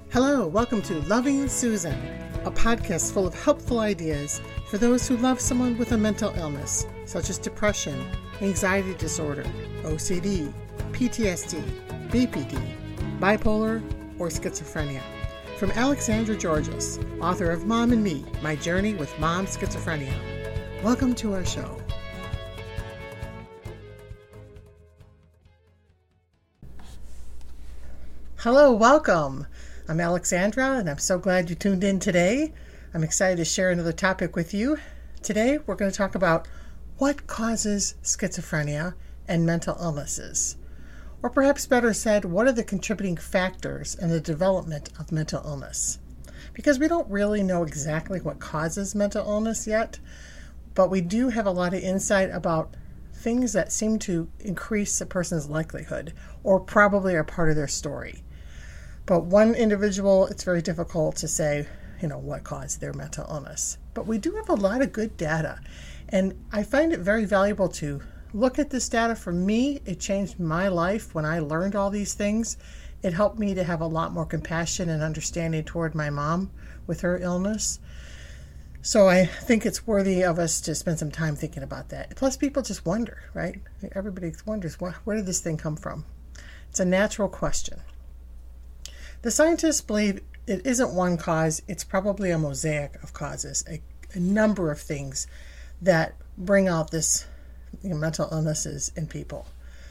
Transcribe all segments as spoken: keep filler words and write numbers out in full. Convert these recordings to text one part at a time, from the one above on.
Hello, welcome to Loving Susan, a podcast full of helpful ideas for those who love someone with a mental illness, such as depression, anxiety disorder, O C D, P T S D, B P D, bipolar, or schizophrenia. From Alexandra Georges, author of Mom and Me, My Journey with Mom Schizophrenia. Welcome to our show. Hello, welcome. I'm Alexandra, and I'm so glad you tuned in today. I'm excited to share another topic with you. Today, we're going to talk about what causes schizophrenia and mental illnesses. Or perhaps better said, what are the contributing factors in the development of mental illness? Because we don't really know exactly what causes mental illness yet, but we do have a lot of insight about things that seem to increase a person's likelihood, or probably are part of their story. But one individual, it's very difficult to say, you know, what caused their mental illness. But we do have a lot of good data. And I find it very valuable to look at this data. For me, it changed my life when I learned all these things. It helped me to have a lot more compassion and understanding toward my mom with her illness. So I think it's worthy of us to spend some time thinking about that. Plus, people just wonder, right? Everybody wonders, where did this thing come from? It's a natural question. The scientists believe it isn't one cause, it's probably a mosaic of causes, a, a number of things that bring out this you know, mental illnesses in people.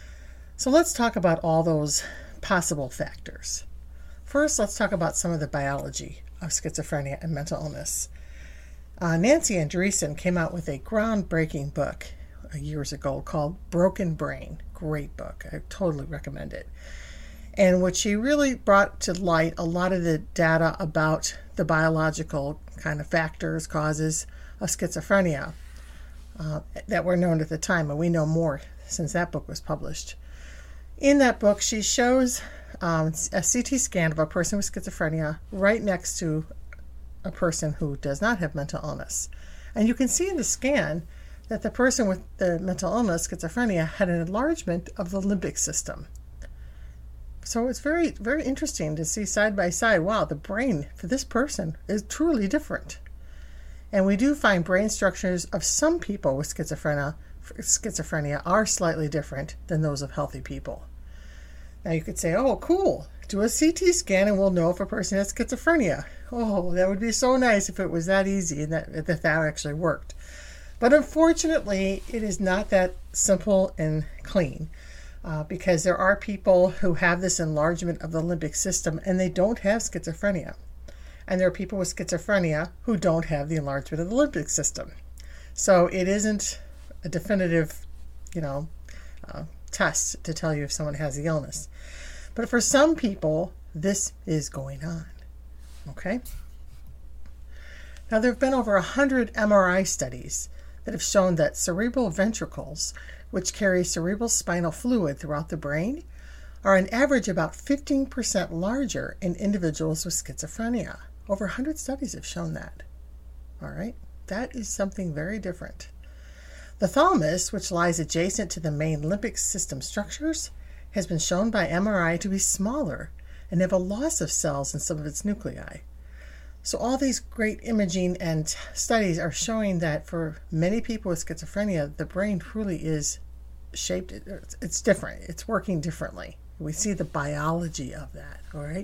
So let's talk about all those possible factors. First, let's talk about some of the biology of schizophrenia and mental illness. Uh, Nancy Andreessen came out with a groundbreaking book uh, years ago called Broken Brain. Great book. I totally recommend it. And what she really brought to light a lot of the data about the biological kind of factors, causes of schizophrenia uh, that were known at the time, and we know more since that book was published. In that book, she shows um, a C T scan of a person with schizophrenia right next to a person who does not have mental illness. And you can see in the scan that the person with the mental illness, schizophrenia, had an enlargement of the limbic system. So it's very, very interesting to see side by side, wow, the brain for this person is truly different. And we do find brain structures of some people with schizophrenia, schizophrenia are slightly different than those of healthy people. Now you could say, oh, cool, do a C T scan and we'll know if a person has schizophrenia. Oh, that would be so nice if it was that easy and that, that that actually worked. But unfortunately, it is not that simple and clean. Uh, because there are people who have this enlargement of the limbic system and they don't have schizophrenia. And there are people with schizophrenia who don't have the enlargement of the limbic system. So it isn't a definitive, you know, uh, test to tell you if someone has the illness. But for some people, this is going on. Okay? Now, there have been over one hundred M R I studies that have shown that cerebral ventricles, which carry cerebral spinal fluid throughout the brain, are on average about fifteen percent larger in individuals with schizophrenia. Over one hundred studies have shown that. All right? That is something very different. The thalamus, which lies adjacent to the main limbic system structures, has been shown by M R I to be smaller and have a loss of cells in some of its nuclei. So all these great imaging and studies are showing that for many people with schizophrenia, the brain truly is shaped, it's different, it's working differently. We see the biology of that, all right?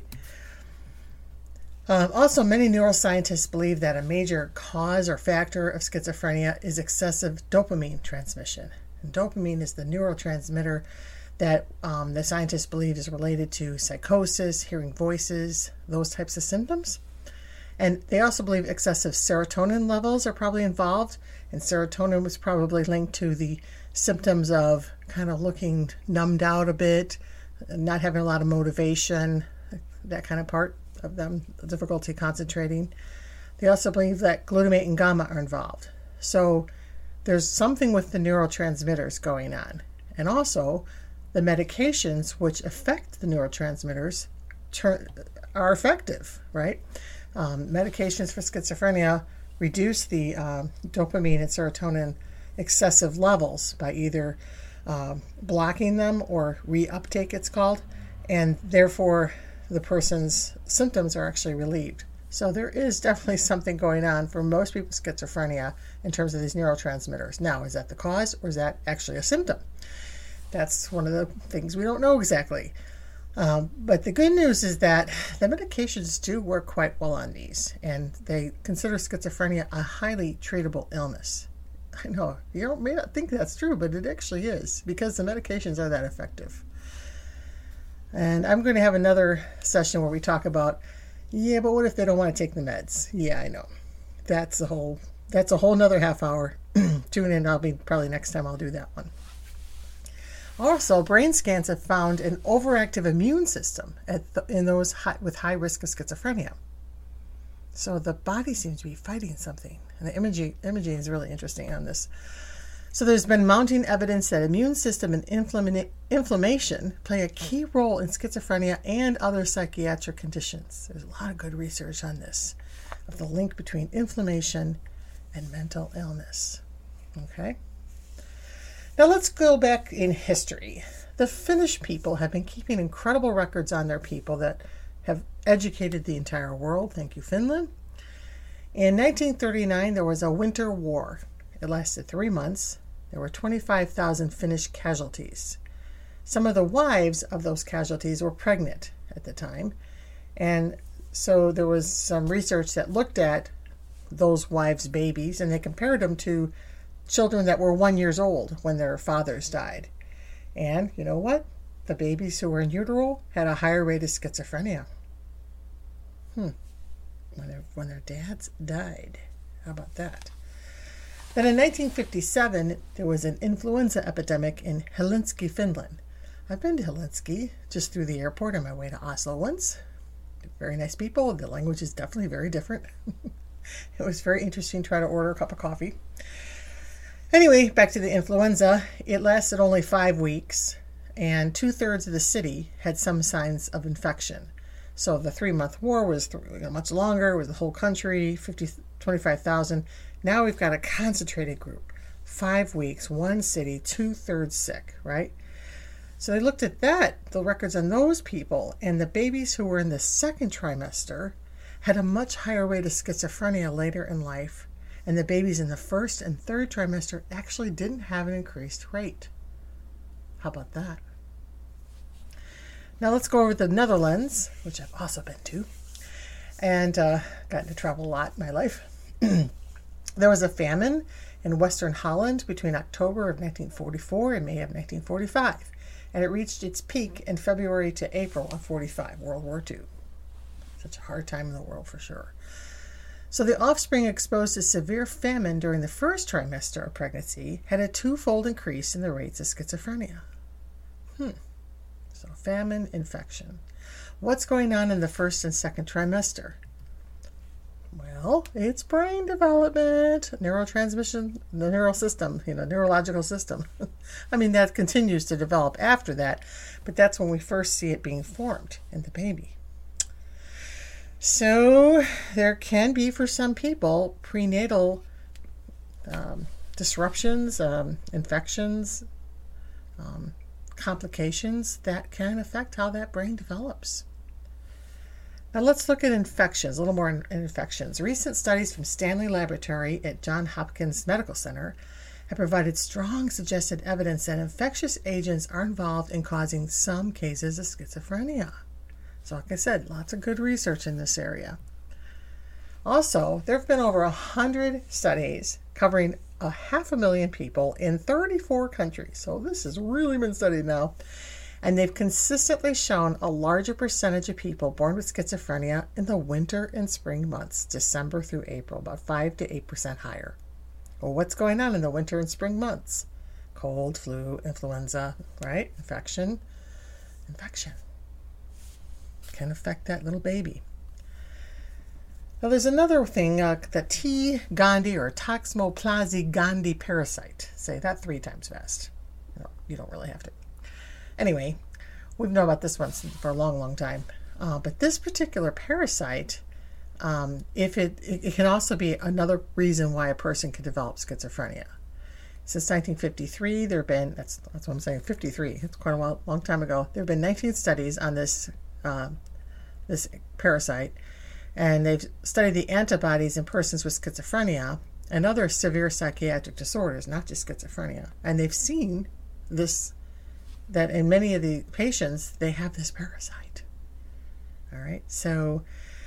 Um, also, many neuroscientists believe that a major cause or factor of schizophrenia is excessive dopamine transmission. And dopamine is the neurotransmitter that um, the scientists believe is related to psychosis, hearing voices, those types of symptoms. And they also believe excessive serotonin levels are probably involved, and serotonin was probably linked to the symptoms of kind of looking numbed out a bit, not having a lot of motivation, that kind of part of them, difficulty concentrating. They also believe that glutamate and gamma are involved. So there's something with the neurotransmitters going on. And also, the medications which affect the neurotransmitters turn, are effective, right? Um, medications for schizophrenia reduce the um, dopamine and serotonin excessive levels by either um, blocking them or reuptake, it's called, and therefore the person's symptoms are actually relieved. So there is definitely something going on for most people with schizophrenia in terms of these neurotransmitters. Now, is that the cause or is that actually a symptom? That's one of the things we don't know exactly. Um, but the good news is that the medications do work quite well on these, and they consider schizophrenia a highly treatable illness. I know, you don't, may not think that's true, but it actually is, because the medications are that effective. And I'm going to have another session where we talk about, yeah, but what if they don't want to take the meds? Yeah, I know. That's a whole, that's a whole nother half hour. Tune in, I'll be, probably next time I'll do that one. Also, brain scans have found an overactive immune system at the, in those high, with high risk of schizophrenia. So the body seems to be fighting something. And the imaging, imaging is really interesting on this. So there's been mounting evidence that immune system and inflama- inflammation play a key role in schizophrenia and other psychiatric conditions. There's a lot of good research on this, of the link between inflammation and mental illness. Okay? Now let's go back in history. The Finnish people have been keeping incredible records on their people that have educated the entire world. Thank you, Finland. In nineteen thirty-nine, there was a winter war. It lasted three months. There were twenty-five thousand Finnish casualties. Some of the wives of those casualties were pregnant at the time. And so there was some research that looked at those wives' babies, and they compared them to children that were one year old when their fathers died. And you know what? The babies who were in utero had a higher rate of schizophrenia. Hmm. When their, when their dads died. How about that? Then in nineteen fifty-seven, there was an influenza epidemic in Helsinki, Finland. I've been to Helsinki just through the airport on my way to Oslo once. Very nice people. The language is definitely very different. It was very interesting to try to order a cup of coffee. Anyway, back to the influenza. It lasted only five weeks, and two-thirds of the city had some signs of infection. So the three-month war was th- much longer. It was the whole country, fifty, twenty-five thousand. Now we've got a concentrated group. Five weeks, one city, two-thirds sick, right? So they looked at that, the records on those people, and the babies who were in the second trimester had a much higher rate of schizophrenia later in life, and the babies in the first and third trimester actually didn't have an increased rate. How about that? Now let's go over to the Netherlands, which I've also been to, and uh, gotten to travel a lot in my life. There was a famine in Western Holland between October of nineteen forty-four and May of nineteen forty-five, and it reached its peak in February to April of forty-five, World War Two. Such a hard time in the world for sure. So the offspring exposed to severe famine during the first trimester of pregnancy had a twofold increase in the rates of schizophrenia. Hmm. So famine, infection. What's going on in the first and second trimester? Well, it's brain development, neurotransmission, the neural system, you know, neurological system. I mean, that continues to develop after that, but that's when we first see it being formed in the baby. So there can be, for some people, prenatal um, disruptions, um, infections, um, complications that can affect how that brain develops. Now let's look at infections, a little more in, in infections. Recent studies from Stanley Laboratory at Johns Hopkins Medical Center have provided strong suggested evidence that infectious agents are involved in causing some cases of schizophrenia. So like I said, lots of good research in this area. Also, there have been over one hundred studies covering a half a million people in thirty-four countries. So this has really been studied now. And they've consistently shown a larger percentage of people born with schizophrenia in the winter and spring months, December through April, about five to eight percent higher. Well, what's going on in the winter and spring months? Cold, flu, influenza, right? Infection. Infection can affect that little baby. Now there's another thing, uh, the T. gondii or Toxoplasma gondii parasite. Say that three times fast. No, you don't really have to. Anyway, we've known about this one for a long, long time. Uh, but this particular parasite, um, if it, it, it can also be another reason why a person could develop schizophrenia. Since nineteen fifty-three, there have been, that's, that's what I'm saying, fifty-three, it's quite a while, long time ago, there have been nineteen studies on this uh, this parasite, and they've studied the antibodies in persons with schizophrenia and other severe psychiatric disorders, not just schizophrenia. And they've seen this, that in many of the patients, they have this parasite. All right, so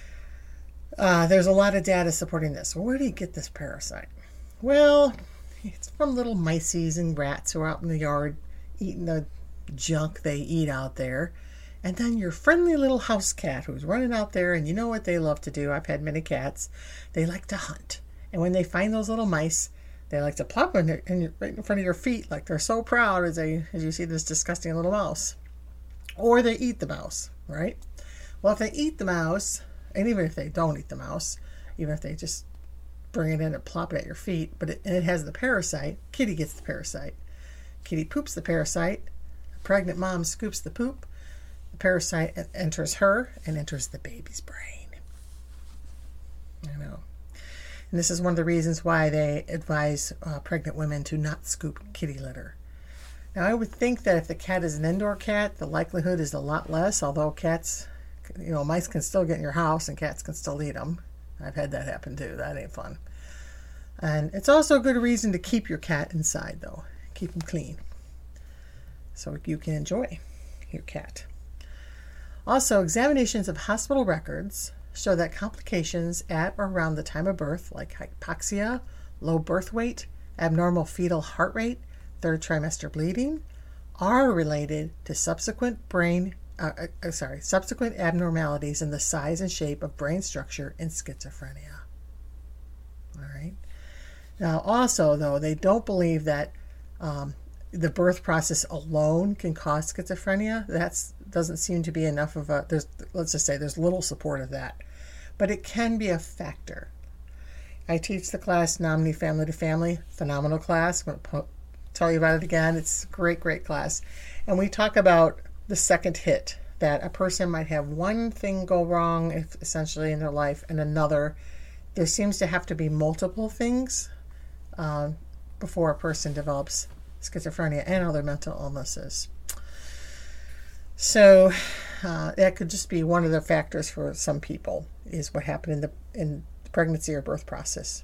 uh, there's a lot of data supporting this. Well, where do you get this parasite? Well, it's from little mices and rats who are out in the yard eating the junk they eat out there. And then your friendly little house cat who's running out there, and you know what they love to do. I've had many cats. They like to hunt. And when they find those little mice, they like to plop in, their, in your, right in front of your feet, like they're so proud as they as you see this disgusting little mouse. Or they eat the mouse, right? Well, if they eat the mouse, and even if they don't eat the mouse, even if they just bring it in and plop it at your feet, but it, and it has the parasite, kitty gets the parasite. Kitty poops the parasite. The pregnant mom scoops the poop. The parasite enters her and enters the baby's brain. I know. And this is one of the reasons why they advise uh, pregnant women to not scoop kitty litter. Now, I would think that if the cat is an indoor cat, the likelihood is a lot less, although cats, you know, mice can still get in your house and cats can still eat them. I've had that happen too. That ain't fun. And it's also a good reason to keep your cat inside, though. Keep them clean so you can enjoy your cat. Also, examinations of hospital records show that complications at or around the time of birth, like hypoxia, low birth weight, abnormal fetal heart rate, third trimester bleeding, are related to subsequent brain, uh, uh, sorry, subsequent abnormalities in the size and shape of brain structure in schizophrenia. All right. Now, also, though, they don't believe that um, the birth process alone can cause schizophrenia. That doesn't seem to be enough of a, there's, let's just say there's little support of that. But it can be a factor. I teach the class Nominee Family to Family, phenomenal class. I'm going to tell you about it again. It's a great, great class. And we talk about the second hit, that a person might have one thing go wrong if, essentially in their life and another. There seems to have to be multiple things uh, before a person develops schizophrenia and other mental illnesses. So uh, that could just be one of the factors for some people, is what happened in the in the pregnancy or birth process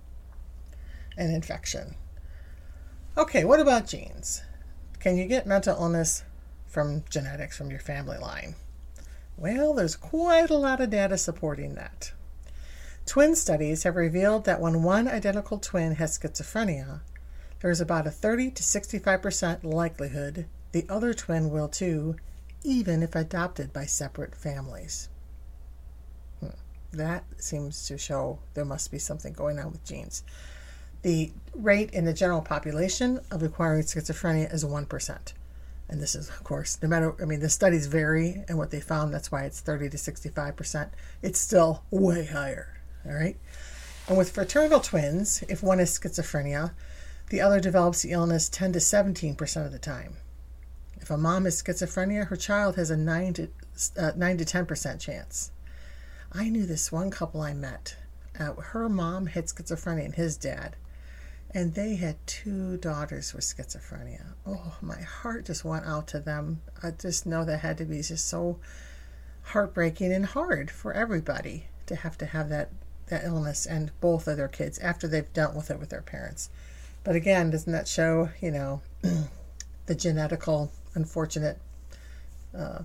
and infection. Okay, what about genes? Can you get mental illness from genetics, from your family line? Well, there's quite a lot of data supporting that. Twin studies have revealed that when one identical twin has schizophrenia, there's about a thirty to sixty-five percent likelihood the other twin will too, even if adopted by separate families. Hmm. That seems to show there must be something going on with genes. The rate in the general population of acquiring schizophrenia is one percent. And this is, of course, no matter, I mean, the studies vary and what they found, that's why it's thirty to sixty-five percent. It's still way higher, all right? And with fraternal twins, if one has schizophrenia, the other develops the illness ten to seventeen percent of the time. If a mom has schizophrenia, her child has a nine to ten percent chance. I knew this one couple I met. Uh, her mom had schizophrenia and his dad. And they had two daughters with schizophrenia. Oh, my heart just went out to them. I just know that had to be just so heartbreaking and hard for everybody to have to have that, that illness and both of their kids after they've dealt with it with their parents. But again, doesn't that show, you know, the genetical, unfortunate uh,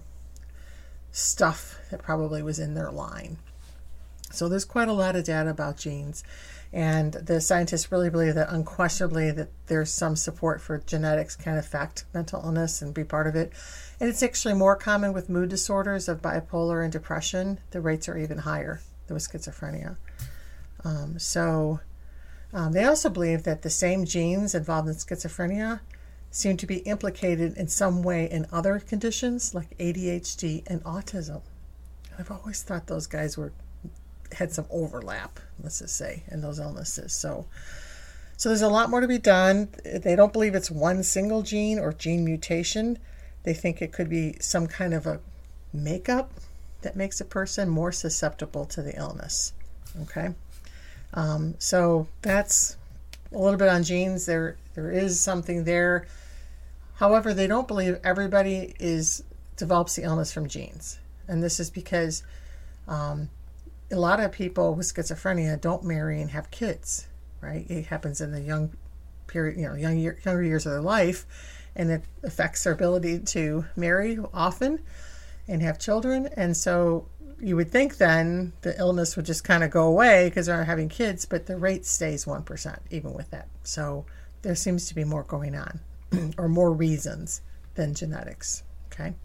stuff that probably was in their line? So there's quite a lot of data about genes. And the scientists really believe that unquestionably that there's some support for genetics can affect mental illness and be part of it. And it's actually more common with mood disorders of bipolar and depression. The rates are even higher than with schizophrenia. Um, so um, they also believe that the same genes involved in schizophrenia seem to be implicated in some way in other conditions like A D H D and autism. I've always thought those guys were had some overlap, let's just say, in those illnesses. So, so there's a lot more to be done. They don't believe it's one single gene or gene mutation. They think it could be some kind of a makeup that makes a person more susceptible to the illness. Okay, um, so that's a little bit on genes. There, there is something there. However, they don't believe everybody is develops the illness from genes. And this is because um, a lot of people with schizophrenia don't marry and have kids, right? It happens in the young period, you know, young year, younger years of their life, and it affects their ability to marry often and have children. And so you would think then the illness would just kind of go away because they're not having kids, but the rate stays one percent even with that. So there seems to be more going on or more reasons than genetics. Okay.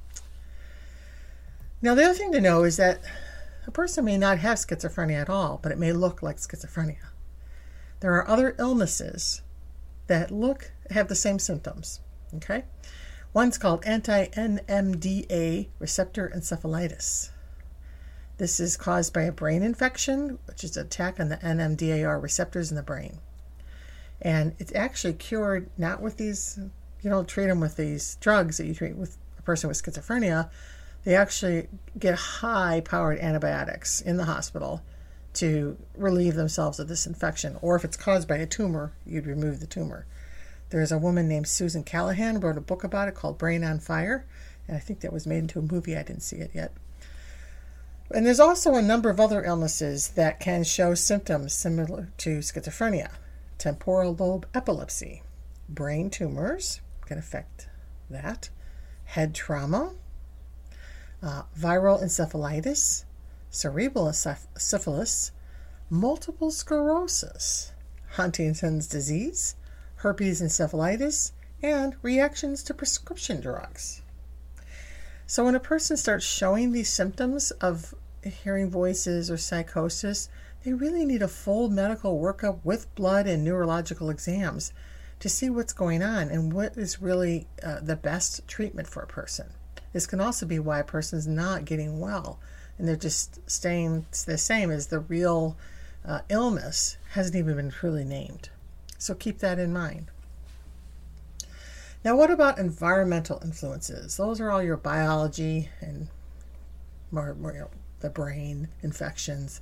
Now, the other thing to know is that a person may not have schizophrenia at all, but it may look like schizophrenia. There are other illnesses that look have the same symptoms. Okay. One's called anti-N M D A receptor encephalitis. This is caused by a brain infection, which is an attack on the N M D A R receptors in the brain. And it's actually cured not with these, you don't treat them with these drugs that you treat with a person with schizophrenia. They actually get high-powered antibiotics in the hospital to relieve themselves of this infection. Or if it's caused by a tumor, you'd remove the tumor. There's a woman named Susan Callahan who wrote a book about it called Brain on Fire. And I think that was made into a movie. I didn't see it yet. And there's also a number of other illnesses that can show symptoms similar to schizophrenia. Temporal lobe epilepsy, brain tumors can affect that, head trauma, uh, viral encephalitis, cerebral syphilis, multiple sclerosis, Huntington's disease, herpes encephalitis, and reactions to prescription drugs. So when a person starts showing these symptoms of hearing voices or psychosis, they really need a full medical workup with blood and neurological exams to see what's going on and what is really uh, the best treatment for a person. This can also be why a person's not getting well and they're just staying the same as the real uh, illness hasn't even been truly named. So keep that in mind. Now, what about environmental influences? Those are all your biology and more, more you know, the brain, infections.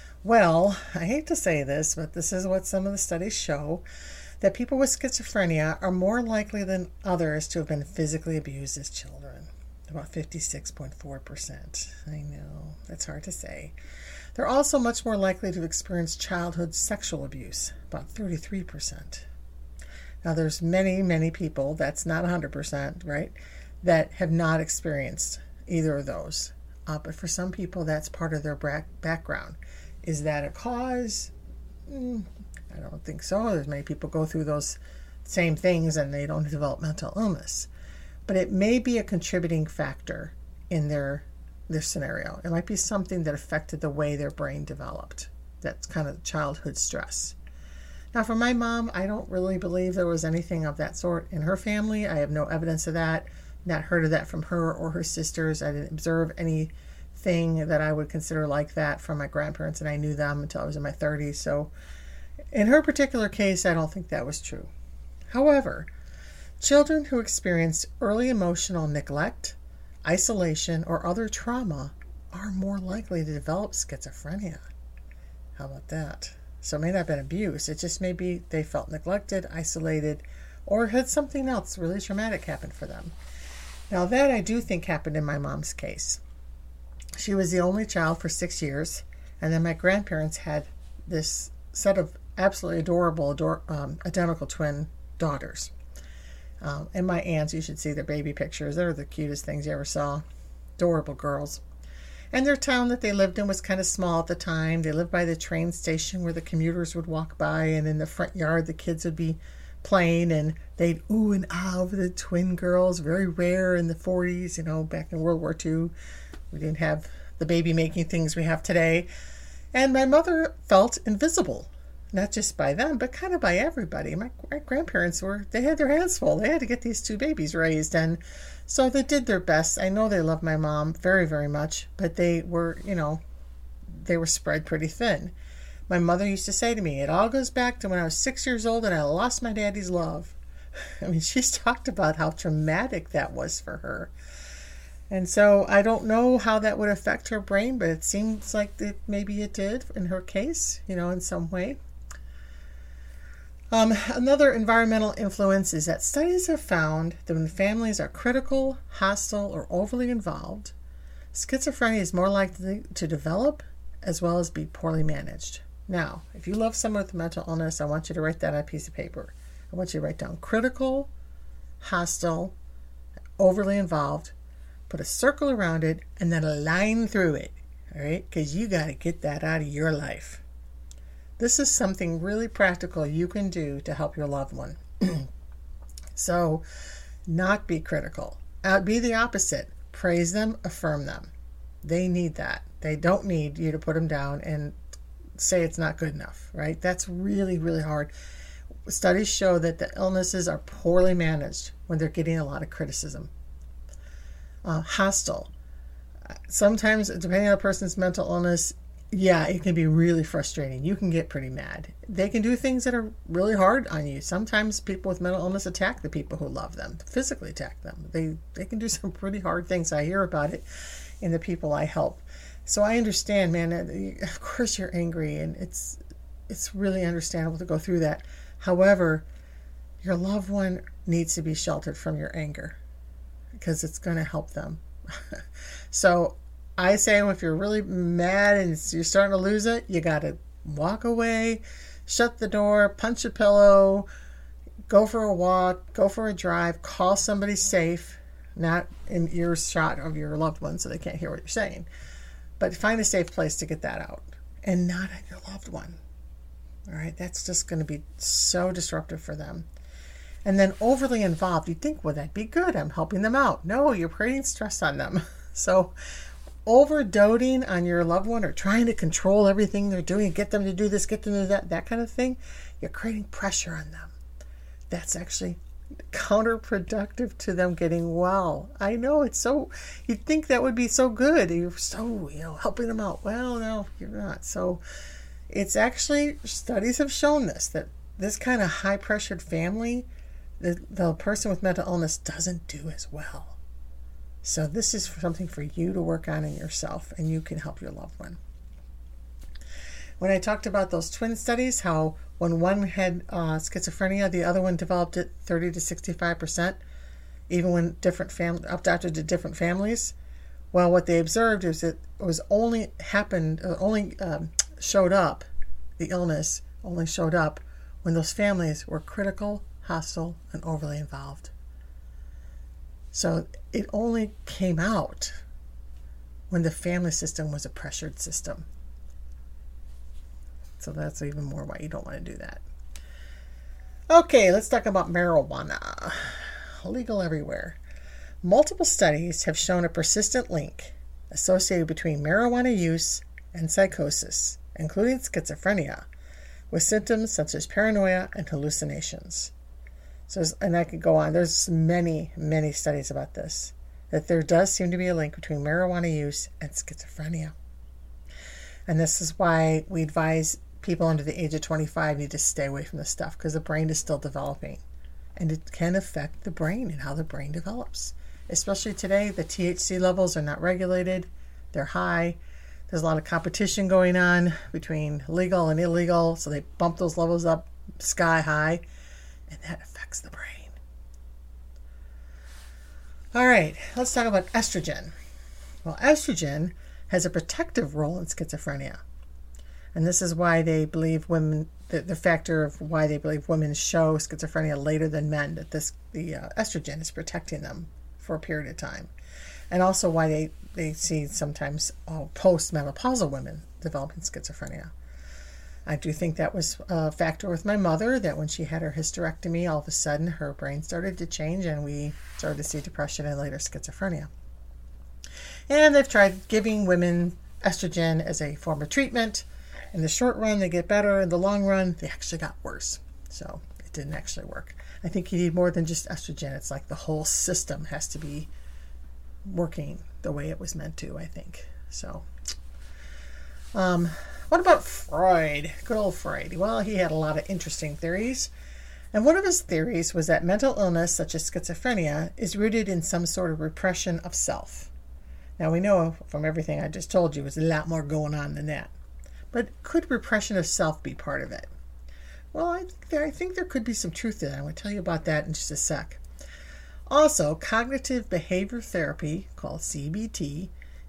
Well, I hate to say this, but this is what some of the studies show, that people with schizophrenia are more likely than others to have been physically abused as children. About fifty-six point four percent. I know, that's hard to say. They're also much more likely to experience childhood sexual abuse, about thirty-three percent. Now, there's many, many people, that's not one hundred percent, right, that have not experienced either of those. Uh, but for some people, that's part of their bra- background. Is that a cause? Mm, I don't think so. There's many people go through those same things and they don't develop mental illness. But it may be a contributing factor in their their scenario. It might be something that affected the way their brain developed. That's kind of childhood stress. Now, for my mom, I don't really believe there was anything of that sort in her family. I have no evidence of that. Not heard of that from her or her sisters. I didn't observe anything that I would consider like that from my grandparents, and I knew them until I was in my thirties. So in her particular case, I don't think that was true. However, children who experience early emotional neglect, isolation, or other trauma are more likely to develop schizophrenia. How about that? So it may not have been abuse. It just may be they felt neglected, isolated, or had something else really traumatic happen for them. Now, that I do think happened in my mom's case. She was the only child for six years, and then my grandparents had this set of absolutely adorable, ador- um, identical twin daughters. Um, and my aunts, you should see their baby pictures. They're the cutest things you ever saw. Adorable girls. And their town that they lived in was kind of small at the time. They lived by the train station where the commuters would walk by, and in the front yard the kids would be playing, and they'd ooh and ah over the twin girls. Very rare in the forties, you know, back in World War Two. We didn't have the baby making things we have today. And my mother felt invisible. Not just by them, but kind of by everybody. My, my grandparents were, they had their hands full. They had to get these two babies raised. And so they did their best. I know they loved my mom very, very much, but they were, you know, they were spread pretty thin. My mother used to say to me, it all goes back to when I was six years old and I lost my daddy's love. I mean, she's talked about how traumatic that was for her. And so I don't know how that would affect her brain, but it seems like that maybe it did in her case, you know, in some way. Um, another environmental influence is that studies have found that when families are critical, hostile, or overly involved, schizophrenia is more likely to develop as well as be poorly managed. Now, if you love someone with mental illness, I want you to write that on a piece of paper. I want you to write down critical, hostile, overly involved, put a circle around it, and then a line through it, all right? Because you got to get that out of your life. This is something really practical you can do to help your loved one. So, not be critical. Uh, be the opposite. Praise them, affirm them. They need that. They don't need you to put them down and say it's not good enough, right? That's really, really hard. Studies show that the illnesses are poorly managed when they're getting a lot of criticism. Uh, hostile. Sometimes, depending on a person's mental illness, yeah, it can be really frustrating. You can get pretty mad. They can do things that are really hard on you. Sometimes people with mental illness attack the people who love them, physically attack them. They they can do some pretty hard things. I hear about it in the people I help. So I understand, man. Of course you're angry, and it's it's really understandable to go through that. However, your loved one needs to be sheltered from your anger because it's going to help them. So I say, if you're really mad and you're starting to lose it, you got to walk away, shut the door, punch a pillow, go for a walk, go for a drive, call somebody safe, not in earshot of your loved one so they can't hear what you're saying. But find a safe place to get that out and not on your loved one. All right, that's just going to be so disruptive for them. And then overly involved, you think, well, that'd be good. I'm helping them out. No, you're creating stress on them. So over doting on your loved one or trying to control everything they're doing, get them to do this, get them to do that, that kind of thing, you're creating pressure on them. That's actually counterproductive to them getting well. I know it's so, you'd think that would be so good. You're so, you know, helping them out. Well, no, you're not. So it's actually, studies have shown this, that this kind of high pressured family, the, the person with mental illness doesn't do as well. So this is something for you to work on in yourself, and you can help your loved one. When I talked about those twin studies, how when one had uh, schizophrenia, the other one developed it thirty to sixty-five percent, even when different fam- adopted to different families. Well, what they observed is that it was only happened, uh, only um, showed up, the illness only showed up when those families were critical, hostile, and overly involved. So it only came out when the family system was a pressured system. So that's even more why you don't want to do that. Okay, let's talk about marijuana. Legal everywhere. Multiple studies have shown a persistent link associated between marijuana use and psychosis, including schizophrenia, with symptoms such as paranoia and hallucinations. So, and I could go on. There's many, many studies about this, that there does seem to be a link between marijuana use and schizophrenia. And this is why we advise people under the age of twenty-five need to stay away from this stuff, because the brain is still developing. And it can affect the brain and how the brain develops. Especially today, the T H C levels are not regulated. They're high. There's a lot of competition going on between legal and illegal, so they bump those levels up sky high. And that affects the brain. All right, let's talk about estrogen. Well, estrogen has a protective role in schizophrenia. And this is why they believe women, the, the factor of why they believe women show schizophrenia later than men, that this the uh, estrogen is protecting them for a period of time. And also why they, they see sometimes uh, post-menopausal women developing schizophrenia. I do think that was a factor with my mother, that when she had her hysterectomy, all of a sudden her brain started to change and we started to see depression and later schizophrenia. And they've tried giving women estrogen as a form of treatment. In the short run, they get better. In the long run, they actually got worse. So it didn't actually work. I think you need more than just estrogen. It's like the whole system has to be working the way it was meant to, I think. So, um... what about Freud? Good old Freud. Well, he had a lot of interesting theories. And one of his theories was that mental illness, such as schizophrenia, is rooted in some sort of repression of self. Now, we know from everything I just told you, there's a lot more going on than that. But could repression of self be part of it? Well, I think there, I think there could be some truth to that. I'm going to tell you about that in just a sec. Also, cognitive behavior therapy, called C B T,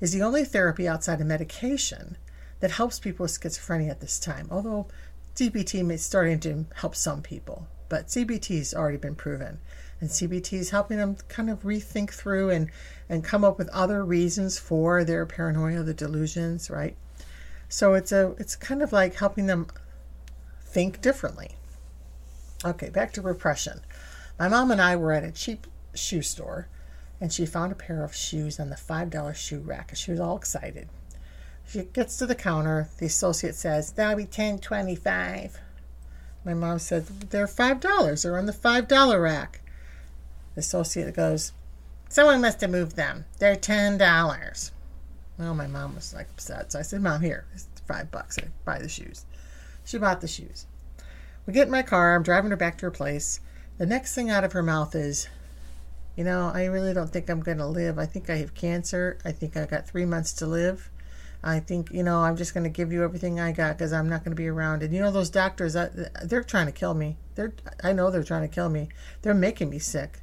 is the only therapy outside of medication that helps people with schizophrenia at this time. Although C B T is starting to help some people, but C B T has already been proven. And C B T is helping them kind of rethink through and, and come up with other reasons for their paranoia, the delusions, right? So it's a it's kind of like helping them think differently. Okay, back to repression. My mom and I were at a cheap shoe store, and she found a pair of shoes on the five dollar shoe rack, and she was all excited. She gets to the counter. The associate says, "That'll be ten twenty-five." My mom said, "They're five dollars. They're on the five dollar rack." The associate goes, "Someone must have moved them. They're ten dollars." Well, my mom was like upset. So I said, "Mom, here, it's five bucks. I buy the shoes." She bought the shoes. We get in my car. I'm driving her back to her place. The next thing out of her mouth is, "You know, I really don't think I'm going to live. I think I have cancer. I think I got three months to live. I think, you know, I'm just going to give you everything I got because I'm not going to be around. And, you know, those doctors, they're trying to kill me. They're, I know they're trying to kill me. They're making me sick."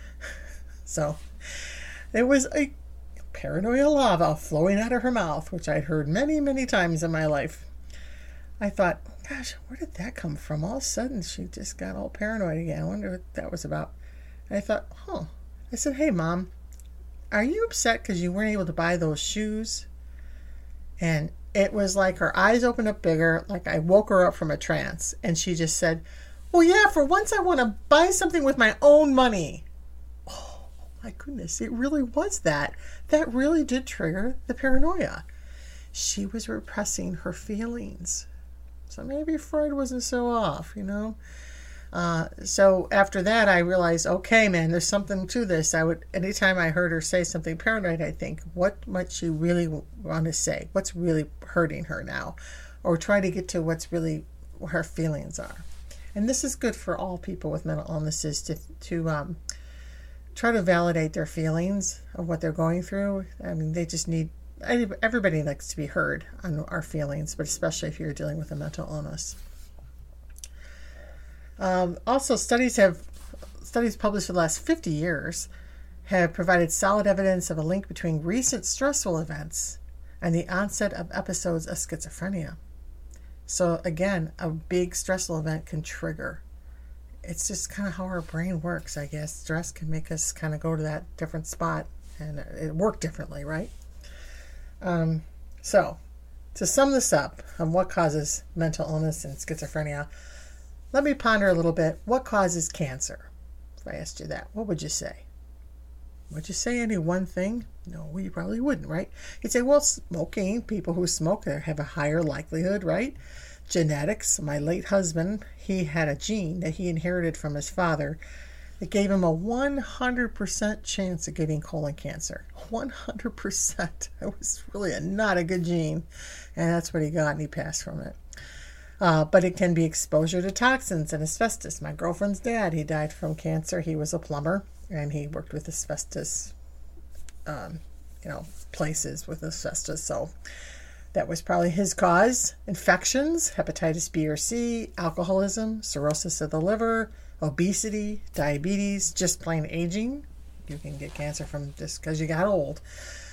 So there was a paranoia lava flowing out of her mouth, which I'd heard many, many times in my life. I thought, gosh, where did that come from? All of a sudden, she just got all paranoid again. I wonder what that was about. And I thought, huh. I said, "Hey, Mom, are you upset because you weren't able to buy those shoes?" And it was like her eyes opened up bigger, like I woke her up from a trance. And she just said, "Well, yeah, for once I want to buy something with my own money." Oh, my goodness, it really was that. That really did trigger the paranoia. She was repressing her feelings. So maybe Freud wasn't so off, you know. Uh, so after that, I realized, okay, man, there's something to this. I would, anytime I heard her say something paranoid, I think, what might she really want to say? What's really hurting her now? Or try to get to what's really what her feelings are. And this is good for all people with mental illnesses to to um, try to validate their feelings of what they're going through. I mean, they just need. Everybody likes to be heard on our feelings, but especially if you're dealing with a mental illness. Um, also, studies have studies published for the last fifty years have provided solid evidence of a link between recent stressful events and the onset of episodes of schizophrenia. So again, a big stressful event can trigger. It's just kind of how our brain works, I guess. Stress can make us kind of go to that different spot and it work differently, right? Um, so, to sum this up on what causes mental illness and schizophrenia, let me ponder a little bit. What causes cancer? If I asked you that, what would you say? Would you say any one thing? No, you probably wouldn't, right? You'd say, well, smoking. People who smoke have a higher likelihood, right? Genetics. My late husband, he had a gene that he inherited from his father that gave him a one hundred percent chance of getting colon cancer. one hundred percent. That was really a, not a good gene. And that's what he got, and he passed from it. Uh, but it can be exposure to toxins and asbestos. My girlfriend's dad, he died from cancer. He was a plumber, and he worked with asbestos, um, you know, places with asbestos. So that was probably his cause. Infections, hepatitis B or C, alcoholism, cirrhosis of the liver, obesity, diabetes, just plain aging. You can get cancer from just because you got old.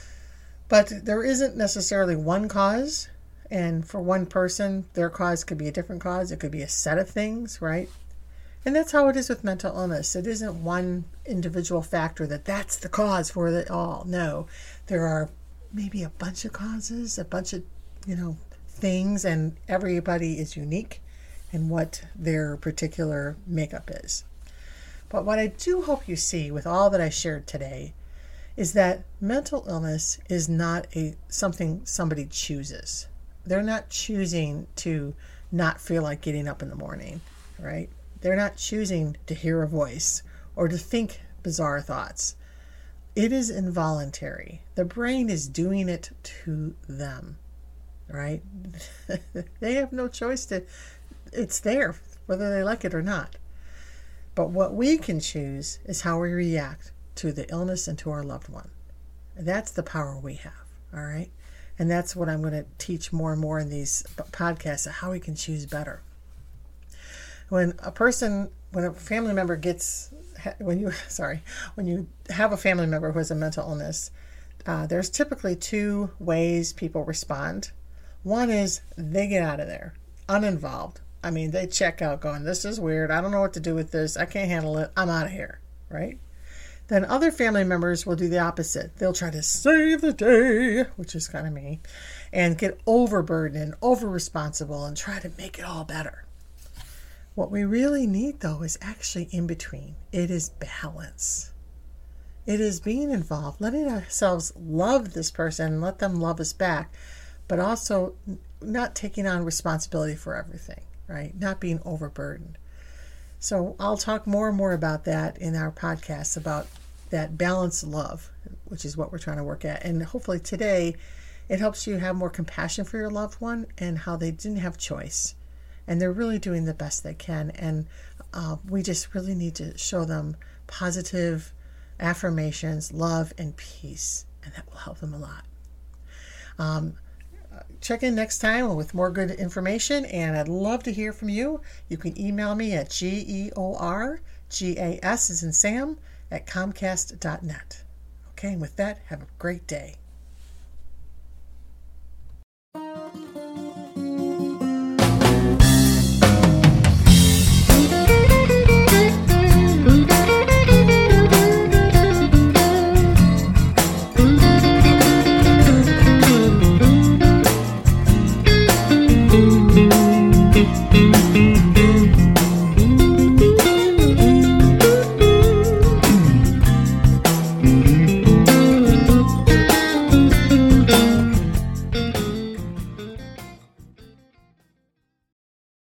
But there isn't necessarily one cause. And for one person, their cause could be a different cause. It could be a set of things, right? And that's how it is with mental illness. It isn't one individual factor that that's the cause for it all. No, there are maybe a bunch of causes, a bunch of, you know, things, and everybody is unique in what their particular makeup is. But what I do hope you see with all that I shared today is that mental illness is not a something somebody chooses. They're not choosing to not feel like getting up in the morning, right? They're not choosing to hear a voice or to think bizarre thoughts. It is involuntary. The brain is doing it to them, right? They have no choice to, it's there, whether they like it or not. But what we can choose is how we react to the illness and to our loved one. That's the power we have, all right? And that's what I'm going to teach more and more in these podcasts, of how we can choose better. When a person, when a family member gets, when you, sorry, when you have a family member who has a mental illness, uh, there's typically two ways people respond. One is they get out of there, uninvolved. I mean, they check out going, this is weird. I don't know what to do with this. I can't handle it. I'm out of here, right? Then other family members will do the opposite. They'll try to save the day, which is kind of me, and get overburdened and over-responsible and try to make it all better. What we really need, though, is actually in between. It is balance. It is being involved, letting ourselves love this person and let them love us back, but also not taking on responsibility for everything, right? Not being overburdened. So I'll talk more and more about that in our podcast, about that balanced love, which is what we're trying to work at. And hopefully today it helps you have more compassion for your loved one and how they didn't have choice. And they're really doing the best they can. And uh, we just really need to show them positive affirmations, love, and peace. And that will help them a lot. Um, check in next time with more good information. And I'd love to hear from you. You can email me at G E O R G A S as in Sam at Comcast dot net. Okay, and with that, have a great day.